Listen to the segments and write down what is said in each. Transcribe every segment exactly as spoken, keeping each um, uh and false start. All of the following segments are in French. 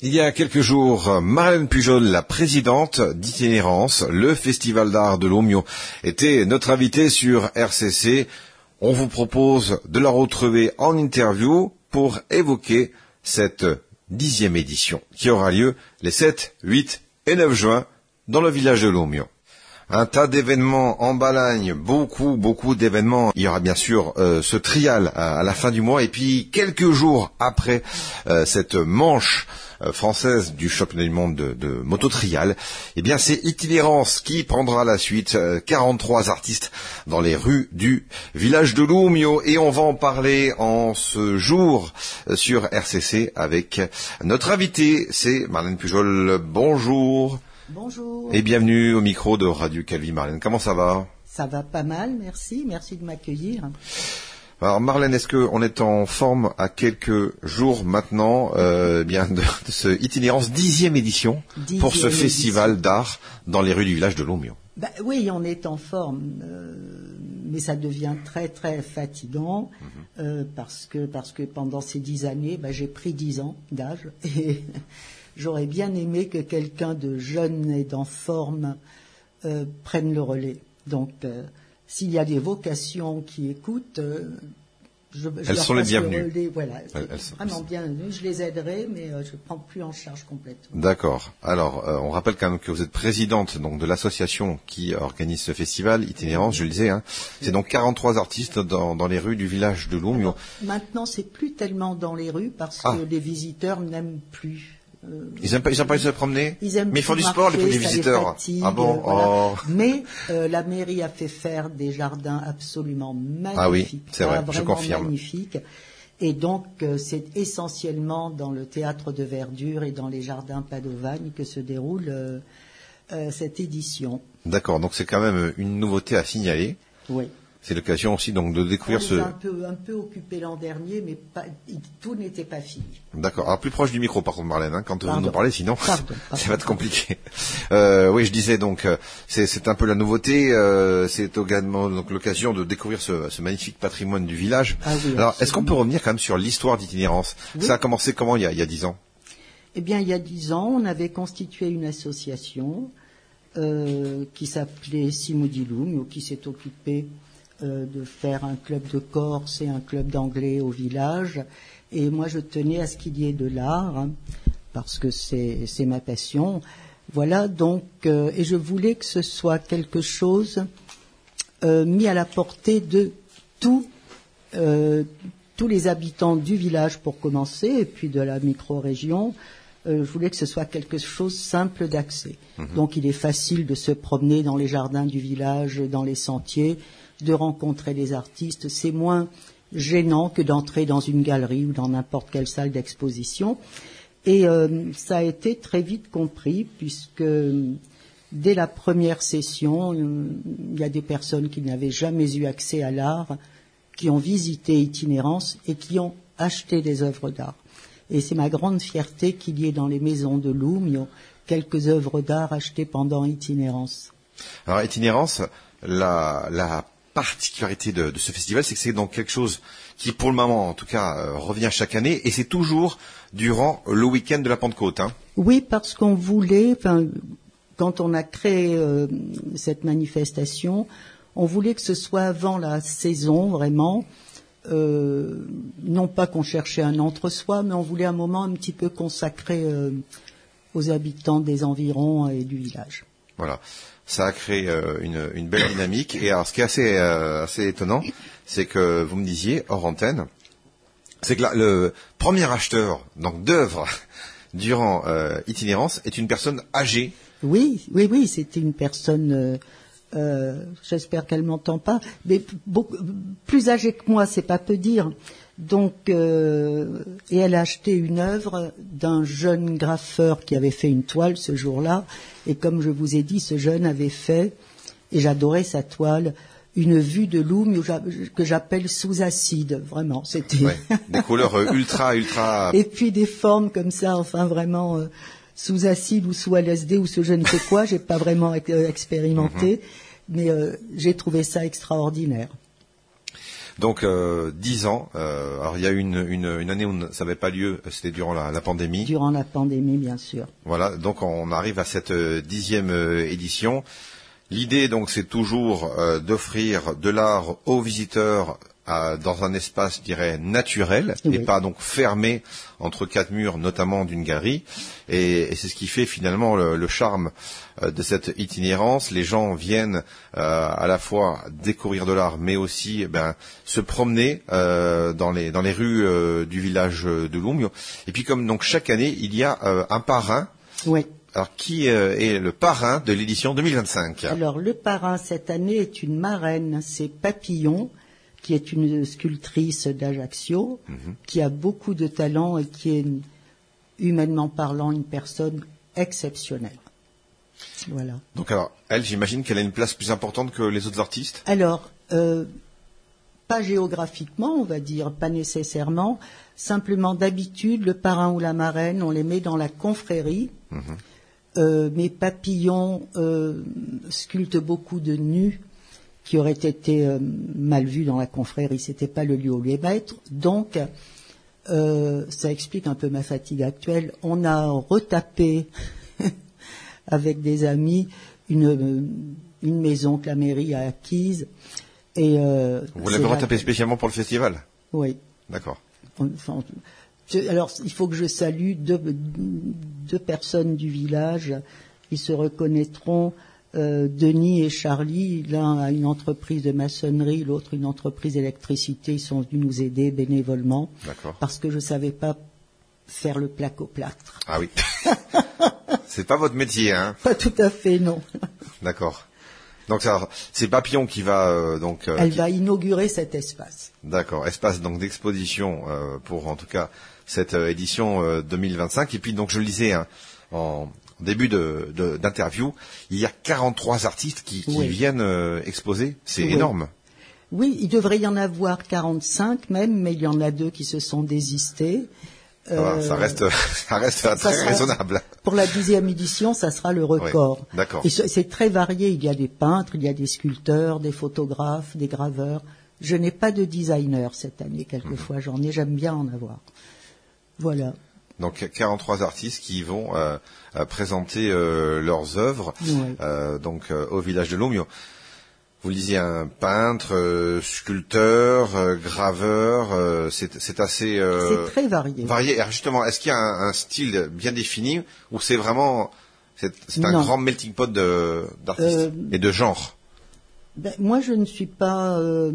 Il y a quelques jours, Marlène Pujol, la présidente d'Itinérance, le Festival d'art de Lomiot, était notre invitée sur R C C. On vous propose de la retrouver en interview pour évoquer cette dixième édition qui aura lieu les sept, huit et neuf juin dans le village de Lomiot. Un tas d'événements en Balagne, beaucoup, beaucoup d'événements. Il y aura bien sûr euh, ce trial à, à la fin du mois et puis quelques jours après euh, cette manche euh, française du championnat du monde de, de moto-trial, eh bien c'est Itinérance qui prendra la suite. Euh, quarante-trois artistes dans les rues du village de Lomiot et on va en parler en ce jour euh, sur R C C avec notre invité, c'est Marlène Pujol. Bonjour. Bonjour. Et bienvenue au micro de Radio Calvi. Marlène, comment ça va? Ça va pas mal, merci. Merci de m'accueillir. Alors Marlène, est-ce qu'on est en forme à quelques jours maintenant euh, bien de, de ce Itinérance dixième édition dixième pour ce édition. Festival d'art dans les rues du village de Lomiot? Bah, oui, on est en forme, euh, mais ça devient très très fatigant mm-hmm. euh, parce que parce que pendant ces dix années, bah, j'ai pris dix ans d'âge et j'aurais bien aimé que quelqu'un de jeune et d'en forme euh, prenne le relais. Donc, euh, s'il y a des vocations qui écoutent, euh, je, je elles leur sont les passe bienvenues. le relais. Voilà, elles, elles vraiment sont... bienvenues. Je les aiderai, mais euh, je ne prends plus en charge complètement. D'accord. Alors, euh, on rappelle quand même que vous êtes présidente donc de l'association qui organise ce festival Itinérance. Je le disais, hein. C'est donc quarante-trois artistes dans, dans les rues du village de Lomiot. Alors, maintenant, c'est plus tellement dans les rues parce ah. que les visiteurs n'aiment plus. Euh, ils n'aiment pas, ils n'ont pas envie de se promener. Ils aiment mais ils font du marcher, sport, les, les visiteurs. Fatigue, ah bon, voilà. oh. Mais euh, la mairie a fait faire des jardins absolument magnifiques. Ah oui, c'est vrai, vraiment je confirme. Magnifiques. Et donc, euh, c'est essentiellement dans le théâtre de verdure et dans les jardins Padovagne que se déroule euh, euh, cette édition. D'accord, donc c'est quand même une nouveauté à signaler. Oui. C'est l'occasion aussi donc de découvrir on ce. Un peu, un peu occupé l'an dernier, mais pas, tout n'était pas fini. D'accord. Alors plus proche du micro, par contre, Marlène, hein, quand pardon. vous nous parlez, sinon pardon, pardon, ça va être compliqué. Euh, oui, je disais donc, c'est, c'est un peu la nouveauté. Euh, c'est également donc l'occasion de découvrir ce, ce magnifique patrimoine du village. Ah oui, alors, absolument. Est-ce qu'on peut revenir quand même sur l'histoire d'Itinérance? Oui. Ça a commencé comment il y a, il y a dix ans? Eh bien, il y a dix ans, on avait constitué une association euh, qui s'appelait Simoudiloum, ou qui s'est occupée de faire un club de Corse et un club d'anglais au village. Et moi, je tenais à ce qu'il y ait de l'art, hein, parce que c'est, c'est ma passion. Voilà, donc, euh, et je voulais que ce soit quelque chose euh, mis à la portée de tous, euh, tous les habitants du village pour commencer, et puis de la micro-région. Euh, je voulais que ce soit quelque chose simple d'accès. Mmh. Donc, il est facile de se promener dans les jardins du village, dans les sentiers, de rencontrer les artistes. C'est moins gênant que d'entrer dans une galerie ou dans n'importe quelle salle d'exposition. Et euh, ça a été très vite compris, puisque dès la première session, euh, il y a des personnes qui n'avaient jamais eu accès à l'art, qui ont visité Itinérance et qui ont acheté des œuvres d'art. Et c'est ma grande fierté qu'il y ait dans les maisons de Lomiot quelques œuvres d'art achetées pendant Itinérance. Alors Itinérance, la, la particularité de, de ce festival, c'est que c'est donc quelque chose qui, pour le moment, en tout cas, euh, revient chaque année, et c'est toujours durant le week-end de la Pentecôte. Hein. Oui, parce qu'on voulait, enfin, quand on a créé euh, cette manifestation, on voulait que ce soit avant la saison, vraiment. Euh, non pas qu'on cherchait un entre-soi, mais on voulait un moment un petit peu consacré euh, aux habitants des environs et du village. Voilà. Ça a créé euh, une, une belle dynamique. Et alors, ce qui est assez, euh, assez étonnant, c'est que vous me disiez, hors antenne, c'est que là, le premier acheteur donc d'œuvres durant euh, Itinérance est une personne âgée. Oui, oui, oui, c'était une personne. Euh, euh, j'espère qu'elle m'entend pas, mais beaucoup, plus âgée que moi, c'est pas peu dire. Donc, euh, et elle a acheté une œuvre d'un jeune graffeur qui avait fait une toile ce jour-là. Et comme je vous ai dit, ce jeune avait fait, et j'adorais sa toile, une vue de Lomiot que j'appelle sous acide. Vraiment, c'était ouais, des couleurs ultra, ultra. Et puis des formes comme ça, enfin vraiment euh, sous acide ou sous L S D ou ce je ne sais quoi. J'ai pas vraiment euh, expérimenté, mm-hmm. mais euh, j'ai trouvé ça extraordinaire. Donc euh, dix ans. Euh, alors il y a une, une, une année où ça n'avait pas lieu, c'était durant la, la pandémie. Durant la pandémie, bien sûr. Voilà, donc on arrive à cette euh, dixième euh, édition. L'idée donc c'est toujours euh, d'offrir de l'art aux visiteurs à, dans un espace, je dirais, naturel, oui. et pas donc fermé entre quatre murs, notamment d'une galerie. Et, et c'est ce qui fait finalement le, le charme euh, de cette itinérance. Les gens viennent euh, à la fois découvrir de l'art, mais aussi eh ben, se promener euh, dans les dans les rues euh, du village de Lumio. Et puis comme donc chaque année, il y a euh, un parrain. Oui. Alors, qui euh, est le parrain de l'édition deux mille vingt-cinq? Alors, le parrain cette année est une marraine, c'est Papillon, qui est une sculptrice d'Ajaccio, mm-hmm. qui a beaucoup de talent et qui est, humainement parlant, une personne exceptionnelle. Voilà. Donc, alors, elle, j'imagine qu'elle a une place plus importante que les autres artistes? Alors, euh, pas géographiquement, on va dire, pas nécessairement. Simplement, d'habitude, le parrain ou la marraine, on les met dans la confrérie. Mm-hmm. Euh, mes Papillons euh, sculptent beaucoup de nus qui auraient été euh, mal vus dans la confrérie. C'était pas le lieu où les mettre. Donc, euh, ça explique un peu ma fatigue actuelle. On a retapé avec des amis une, une maison que la mairie a acquise. Et, euh, Vous l'avez retapé la... spécialement pour le festival? Oui. D'accord. Enfin, alors, il faut que je salue deux, deux personnes du village. Ils se reconnaîtront, euh, Denis et Charlie. L'un a une entreprise de maçonnerie, l'autre une entreprise d'électricité. Ils sont venus nous aider bénévolement. D'accord. Parce que je ne savais pas faire le placo-plâtre. Ah oui. C'est pas votre métier, hein? Pas tout à fait, non. D'accord. Donc ça, c'est Papillon qui va euh, donc. Euh, Elle qui... va inaugurer cet espace. D'accord, espace donc d'exposition euh, pour en tout cas cette euh, édition euh, deux mille vingt-cinq. Et puis donc je le disais hein, en début de, de, d'interview, il y a quarante-trois artistes qui, qui oui. viennent euh, exposer. C'est oui. énorme. Oui, il devrait y en avoir quarante-cinq même, mais il y en a deux qui se sont désistés. Euh, voilà, ça reste, ça reste ça très sera, raisonnable. Pour la dixième édition, ça sera le record. Oui, d'accord. Et c'est très varié. Il y a des peintres, il y a des sculpteurs, des photographes, des graveurs. Je n'ai pas de designer cette année. Quelquefois, mmh. j'en ai. J'aime bien en avoir. Voilà. Donc quarante-trois artistes qui vont euh, euh, présenter euh, leurs œuvres oui. euh, donc euh, au village de Lumio. Vous le disiez, un peintre, euh, sculpteur, euh, graveur, euh, c'est, c'est assez... Euh, c'est très varié. Varié. Alors justement, est-ce qu'il y a un, un style bien défini ou c'est vraiment... C'est, c'est un non. grand melting pot de, d'artistes euh, et de genres? Ben, moi, je ne suis pas euh,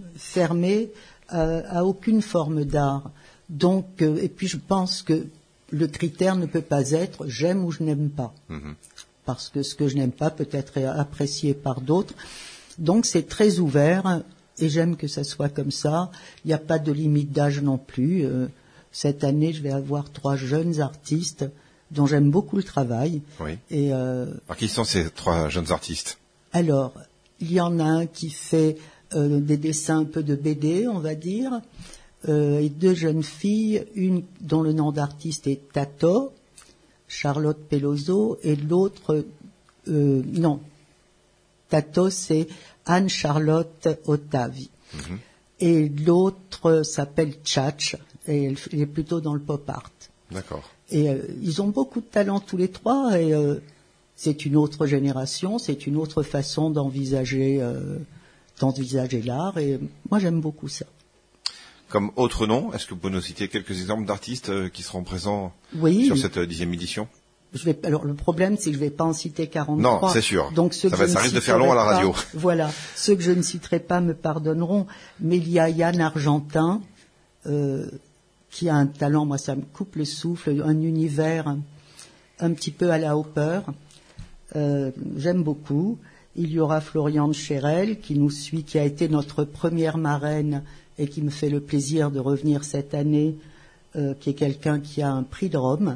fermée à, à aucune forme d'art. Donc, euh, et puis je pense que le critère ne peut pas être « j'aime » ou « je n'aime pas mm-hmm. ». Parce que ce que je n'aime pas peut être apprécié par d'autres. Donc c'est très ouvert et j'aime que ça soit comme ça. Il n'y a pas de limite d'âge non plus. Euh, cette année, je vais avoir trois jeunes artistes dont j'aime beaucoup le travail. Oui. Et, euh, alors qui sont ces trois jeunes artistes? Alors, il y en a un qui fait euh, des dessins un peu de B D, on va dire, euh, et deux jeunes filles, une dont le nom d'artiste est Tato, Charlotte Peloso, et l'autre, euh, non, Tato, c'est Anne-Charlotte Ottavi. Mm-hmm. Et l'autre s'appelle Tchatch, et elle, elle est plutôt dans le pop art. D'accord. Et euh, ils ont beaucoup de talent tous les trois, et euh, c'est une autre génération, c'est une autre façon d'envisager, euh, d'envisager l'art, et moi j'aime beaucoup ça. Comme autre nom, est-ce que vous pouvez nous citer quelques exemples d'artistes euh, qui seront présents oui. sur cette euh, dixième édition? Je vais, alors le problème, c'est que je ne vais pas en citer quarante-trois. Non, c'est sûr. Donc ceux ça, que va, je ça ne risque de faire long à la radio. Pas, voilà, ceux que je ne citerai pas me pardonneront. Mais il y a Yann Argentin, euh, qui a un talent, moi ça me coupe le souffle, un univers un, un petit peu à la Hopper. Euh, j'aime beaucoup. Il y aura Floriane Chérel qui nous suit, qui a été notre première marraine et qui me fait le plaisir de revenir cette année, euh, qui est quelqu'un qui a un prix de Rome.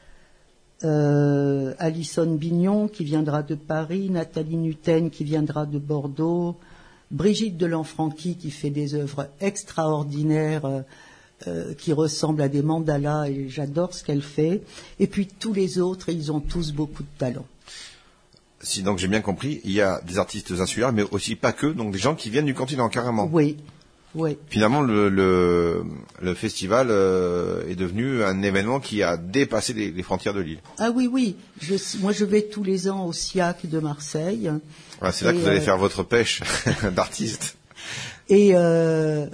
Euh, Alison Bignon qui viendra de Paris, Nathalie Nuten qui viendra de Bordeaux, Brigitte Delanfranchi qui fait des œuvres extraordinaires euh, euh, qui ressemblent à des mandalas et j'adore ce qu'elle fait. Et puis tous les autres, ils ont tous beaucoup de talent. Si donc j'ai bien compris, il y a des artistes insulaires, mais aussi pas que, donc des gens qui viennent du continent carrément. Oui. Oui. Finalement, le, le, le festival euh, est devenu un événement qui a dépassé les, les frontières de l'île. Ah oui, oui. Je, moi, je vais tous les ans au SIAC de Marseille. Ah, c'est là et, que vous allez euh, faire votre pêche d'artiste. Et euh,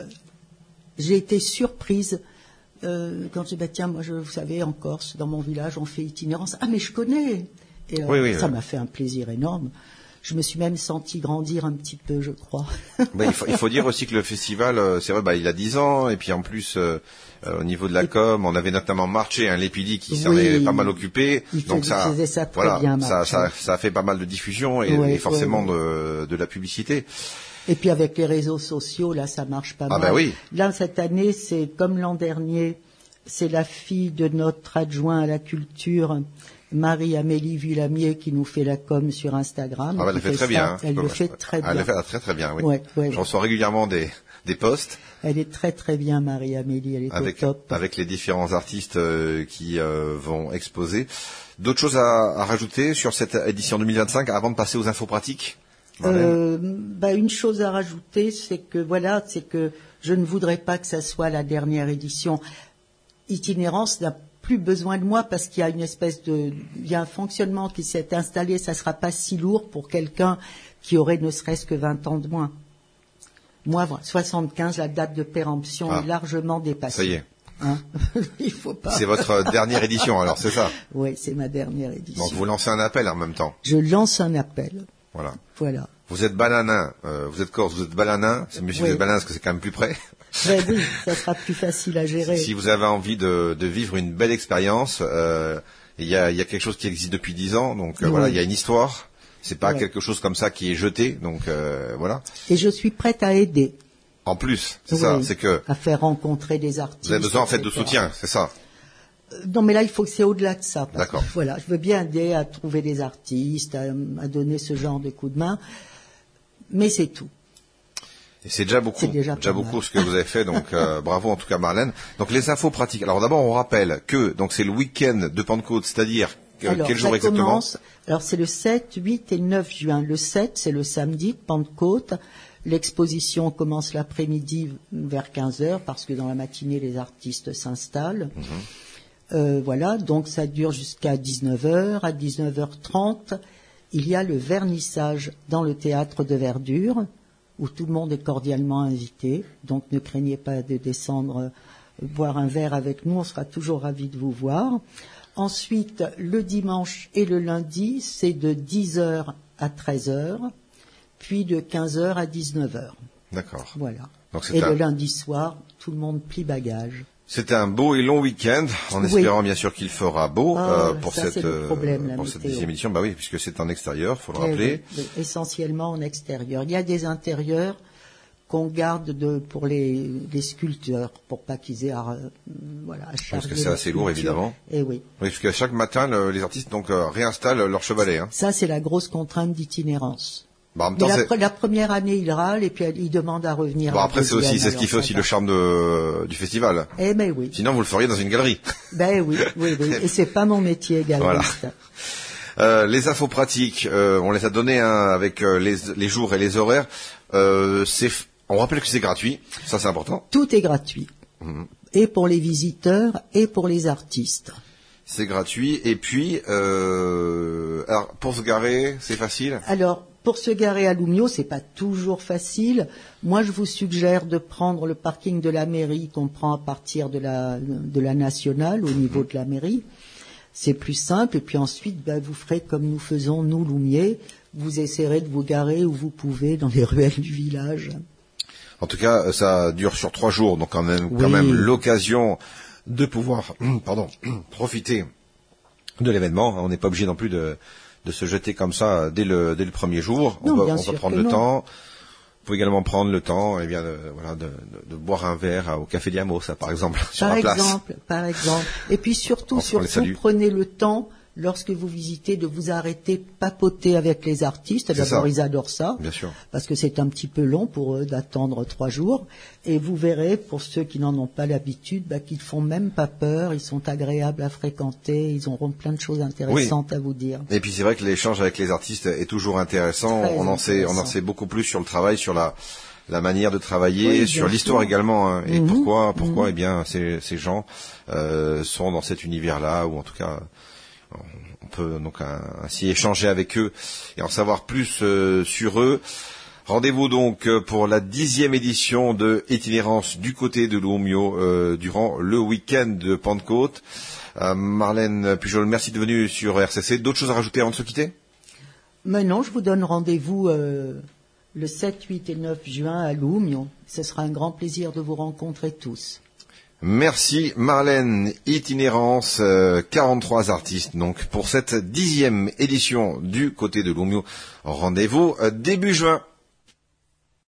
j'ai été surprise euh, quand j'ai dit, bah, tiens, moi, je, vous savez, en Corse, dans mon village, on fait itinérance. Ah, mais je connais. Et euh, oui, oui, ça oui. m'a fait un plaisir énorme. Je me suis même sentie grandir un petit peu, je crois. Bah, il, faut, il faut dire aussi que le festival, euh, c'est vrai, bah, il a dix ans, et puis en plus, euh, euh, au niveau de la com, on avait notamment Marché, un Lépidi qui s'en Oui, est pas mal occupé. il Donc faisait- ça, faisait ça très voilà, bien, ça, Marché. ça, ça a fait pas mal de diffusion et, Ouais, et forcément ouais, De, de la publicité. Et puis avec les réseaux sociaux, là, ça marche pas Ah mal. ben oui. Là, cette année, c'est comme l'an dernier, c'est la fille de notre adjoint à la culture, Marie-Amélie Villamier, qui nous fait la com sur Instagram. Ah, bah, elle qui le fait très ça. bien. hein. Elle le Ouais, fait très Elle bien. le fait très très bien, oui. Ouais, ouais, Je ouais. reçois régulièrement des, des posts Elle est très très bien, Marie-Amélie. Elle est avec, au top. avec les différents artistes euh, qui euh, vont exposer. D'autres choses à, à rajouter sur cette édition deux mille vingt-cinq avant de passer aux infos pratiques, Marlène? Euh, bah, une chose à rajouter, c'est que voilà, c'est que je ne voudrais pas que ça soit la dernière édition. Itinérance n'a plus besoin de moi parce qu'il y a une espèce de, il y a un fonctionnement qui s'est installé. Ça sera pas si lourd pour quelqu'un qui aurait ne serait-ce que vingt ans de moins. Moi, soixante-quinze, la date de péremption Ah. est largement dépassée. Ça y est. Hein Il faut pas. C'est votre dernière édition, alors c'est ça. Oui, c'est ma dernière édition. Donc vous lancez un appel en même temps. Je lance un appel. Voilà. Voilà. Vous êtes bananin, euh, vous êtes corse, vous êtes balanin. C'est mieux si Oui. vous êtes bananin parce que c'est quand même plus près. Ben oui, ça sera plus facile à gérer. Si vous avez envie de, de vivre une belle expérience, euh, il y a, il y a quelque chose qui existe depuis dix ans, donc euh, Oui. voilà, il y a une histoire. C'est pas Ouais. quelque chose comme ça qui est jeté, donc euh, voilà. Et je suis prête à aider. En plus, c'est Oui, ça, c'est que à faire rencontrer des artistes. vous avez besoin en fait de et cetera. soutien, c'est ça. Euh, Non, mais là, il faut que c'est au-delà de ça. parce D'accord. que, Voilà, je veux bien aider à trouver des artistes, à, à donner ce genre de coup de main, mais c'est tout. Et c'est déjà beaucoup, C'est déjà pas beaucoup mal. ce que vous avez fait, donc euh, bravo en tout cas Marlène. Donc les infos pratiques. Alors d'abord on rappelle que donc c'est le week-end de Pentecôte, c'est-à-dire que- Alors, quel ça jour exactement? commence- Alors, c'est le sept, huit et neuf juin. Le sept, c'est le samedi de Pentecôte. L'exposition commence l'après-midi vers quinze heures parce que dans la matinée, les artistes s'installent. Mhm. Euh, voilà, donc ça dure jusqu'à dix-neuf heures. À dix-neuf heures trente, il y a le vernissage dans le théâtre de Verdure, où tout le monde est cordialement invité. Donc ne craignez pas de descendre euh, boire un verre avec nous, on sera toujours ravis de vous voir. Ensuite, le dimanche et le lundi, c'est de dix heures à treize heures, puis de quinze heures à dix-neuf heures. D'accord. Voilà. Donc c'est Et un- le lundi soir, tout le monde plie bagage. C'est un beau et long week-end, en Oui. espérant bien sûr qu'il fera beau Ah, euh, pour ça, cette c'est le problème, la pour cette météo. dixième édition. Bah oui, puisque c'est en extérieur, faut le Eh rappeler. oui, oui, essentiellement en extérieur. Il y a des intérieurs qu'on garde de, pour les, les sculpteurs, pour pas qu'ils aient à, euh, voilà, à charger. Parce que c'est les assez lourd, sculptures. évidemment. Eh oui. Oui, puisque chaque matin, le- les artistes donc euh, réinstallent leur chevalet. Hein. Ça, c'est la grosse contrainte d'itinérance. Bah, en même Mais temps, la, c'est- pre- la première année, il râle et puis elle- il demande à revenir. bon, la après c'est aussi deuxième, c'est ce qui alors fait aussi ça le va. charme de, du festival. Eh ben oui. Sinon, vous le feriez dans une galerie. Ben oui, oui, oui. Et c'est pas mon métier, galeriste. Euh, les infos pratiques, euh, on les a données hein, avec euh, les, les jours et les horaires. Euh, c'est, on rappelle que c'est gratuit, ça c'est important. Tout est gratuit. Mhm. Et pour les visiteurs et pour les artistes. C'est gratuit. Et puis, euh, alors pour se garer, c'est facile. Alors, pour se garer à Loumio, c'est pas toujours facile. Moi, je vous suggère de prendre le parking de la mairie qu'on prend à partir de la, de la nationale, au niveau de la mairie. C'est plus simple. Et puis ensuite, ben, vous ferez comme nous faisons, nous, Loumiers. Vous essaierez de vous garer où vous pouvez dans les ruelles du village. En tout cas, ça dure sur trois jours, donc quand même, quand Oui. même l'occasion de pouvoir, pardon, profiter de l'événement. On n'est pas obligé non plus de, de se jeter comme ça dès le, dès le premier jour. Non, on peut, bien on peut sûr prendre que le non. temps. Vous pouvez également prendre le temps, eh bien, de, voilà, de, de, de boire un verre au Café Diamo, ça, par exemple, sur Par la place. exemple, par exemple. Et puis surtout, On- on les salue. surtout, prenez le temps, lorsque vous visitez, de vous arrêter, papoter avec les artistes. C'est D'abord, ça. ils adorent ça. Bien sûr. Parce que c'est un petit peu long pour eux d'attendre trois jours. Et vous verrez, pour ceux qui n'en ont pas l'habitude, bah, qu'ils font même pas peur, ils sont agréables à fréquenter, ils auront plein de choses intéressantes à vous dire. Et puis c'est vrai que l'échange avec les artistes est toujours intéressant. Très On en sait, on en intéressant. sait beaucoup plus sur le travail, sur la, la manière de travailler, oui, sur l'histoire sûr. également, hein, et mmh. pourquoi, pourquoi, mmh. eh bien, ces, ces gens euh, sont dans cet univers-là, ou en tout cas, on peut donc ainsi échanger avec eux et en savoir plus euh, sur eux. Rendez-vous donc pour la dixième édition de Itinérance du côté de Lourmiaux euh, durant le week-end de Pentecôte. Euh, Marlène Pujol, merci de venir sur R C C. D'autres choses à rajouter avant de se quitter ? Mais non, je vous donne rendez-vous euh, le sept, huit et neuf juin à Lourmiaux. Ce sera un grand plaisir de vous rencontrer tous. Merci Marlène. Itinérance, euh, quarante-trois artistes donc pour cette dixième édition du côté de Lourmiaux. Rendez-vous euh, début juin.